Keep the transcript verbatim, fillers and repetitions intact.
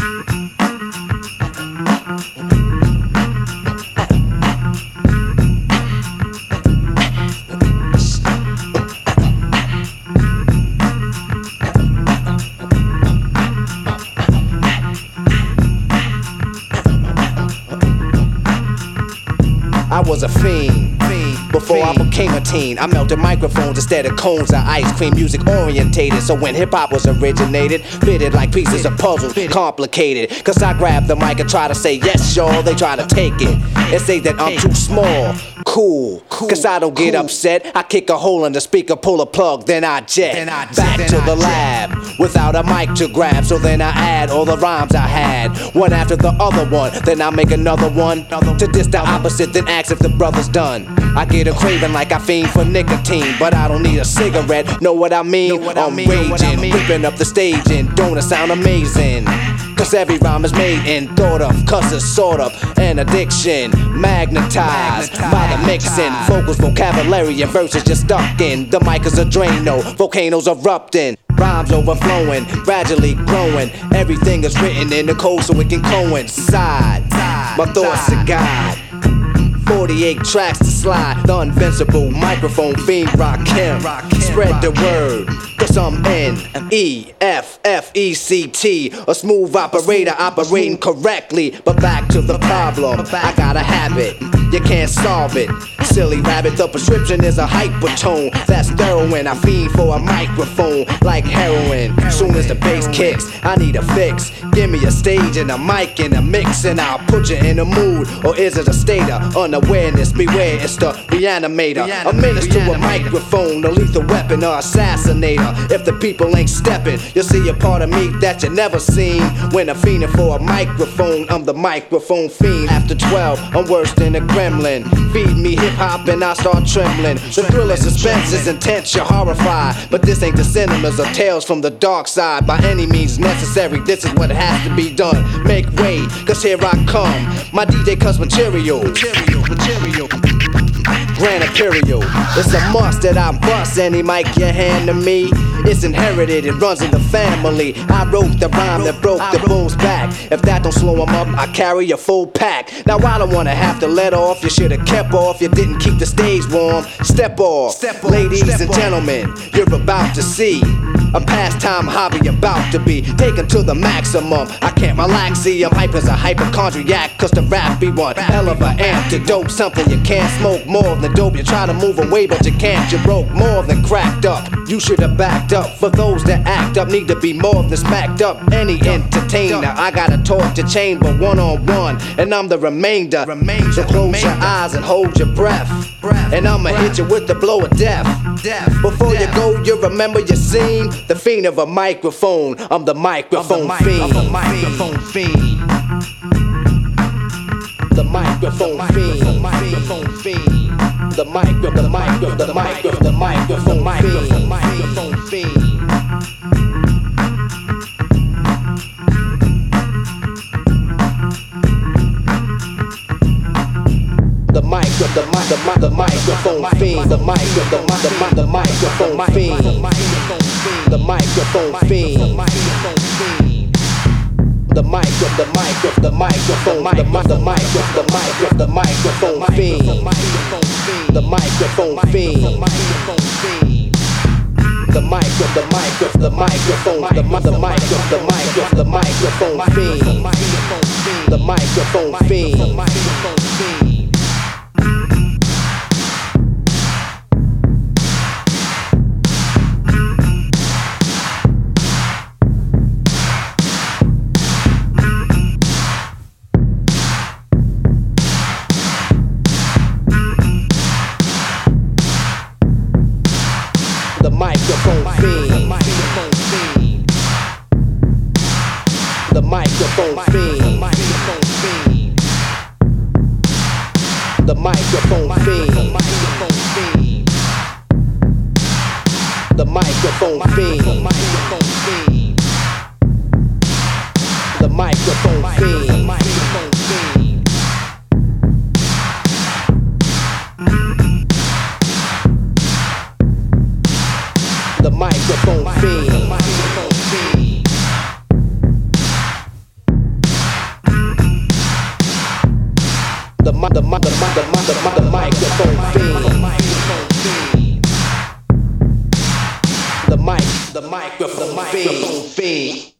I was a fiend before I became a teen. I melted microphones instead of cones of ice cream. Music orientated, so when hip-hop was originated, fitted like pieces of puzzles, complicated. Cause I grab the mic and try to say yes, y'all. They try to take it and say that I'm too small. Cool, cause I don't get upset. I kick a hole in the speaker, pull a plug, then I jet back to the lab without a mic to grab. So then I add all the rhymes I had, one after the other one. Then I make another one to diss the opposite, then ask if the brother's done. I get a craving like I fiend for nicotine, but I don't need a cigarette. Know what I mean? I'm raging, ripping up the stage, and don't it sound amazing? Cause every rhyme is made and thought of, cause it's sort of an addiction, magnetized by the mixing. Vocals, vocabulary, and verses just stuck in. The mic is a Drano, volcanoes erupting, rhymes overflowing, gradually growing. Everything is written in the code so it can coincide. My thoughts to God, forty-eight tracks to slide. The invincible microphone fiend Rakim. Spread the word, cause I'm N E F F E C T, a smooth operator operating correctly. But back to the problem, I got a habit, you can't solve it. Silly rabbit, the prescription is a hypertone. That's heroin, I fiend for a microphone like heroin. Soon as the bass kicks, I need a fix. Give me a stage and a mic and a mix, and I'll put you in a mood. Or is it a state of unawareness? Beware, it's the reanimator. A menace to a microphone, a lethal weapon or assassinator. If the people ain't stepping, you'll see a part of me that you never seen. When I'm fiending for a microphone, I'm the microphone fiend. After twelve, I'm worse than a gremlin. Feed me hip-hop and I start trembling. The thrill of suspense is intense, you're horrified. But this ain't the cinemas or tales from the dark side. By any means necessary, this is what has to be done. Make way, cause here I come. My D J cuts material, material, material. Grand Imperial, it's a must that I bust any mic you hand to me. It's inherited, it runs in the family. I wrote the rhyme that broke the bull's back. If that don't slow him up, I carry a full pack. Now I don't wanna have to let off. You should've kept off, you didn't keep the stage warm. Step off, Step off. Ladies Step and gentlemen, off. You're about to see a pastime hobby about to be taken to the maximum. I can't relax, see I'm hype as a hypochondriac. Cause the rap be one hell of an antidote. Something you can't smoke more than dope. You try to move away but you can't. You broke more than cracked up. You should have backed up. For those that act up need to be more than smacked up. Any entertainer, I got a torture chamber one on one, and I'm the remainder. So close your eyes and hold your breath, and I'ma hit you with the blow of death. Before you go, you remember your scene. The fiend of a microphone. I'm the microphone fiend. The microphone fiend. The microphone fiend. The microphone fiend. The micro, the micro, the micro, the microphone fiend. Microphone fiend. The micro, the mic, the mic, the microphone fiend. The micro, the mic, the mic, the microphone fiend. The microphone fiend. The micro, the micro, the microphone, the mic, the micro, the micro, the microphone fiend. The microphone fiend. The micro, the micro, the microphone, the mic, the micro, the micro, the microphone fiend. The microphone fiend. The microphone fiend. The microphone fiend. The microphone fiend. The microphone fiend. The microphone fiend. The microphone fiend. the mi- the mi- the mi- the mi- the mi- the microphone fiend. The mic, the microphone fiend.